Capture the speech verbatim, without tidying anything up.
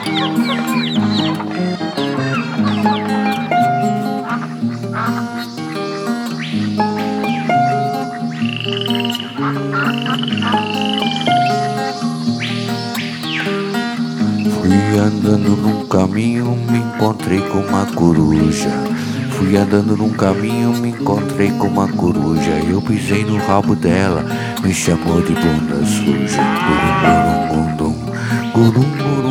Fui andando num caminho, me encontrei com uma coruja. Fui andando num caminho, me encontrei com uma coruja. Eu pisei no rabo dela, me chamou de bunda suja. Gurum, gurum, gurum, gurum, gurum.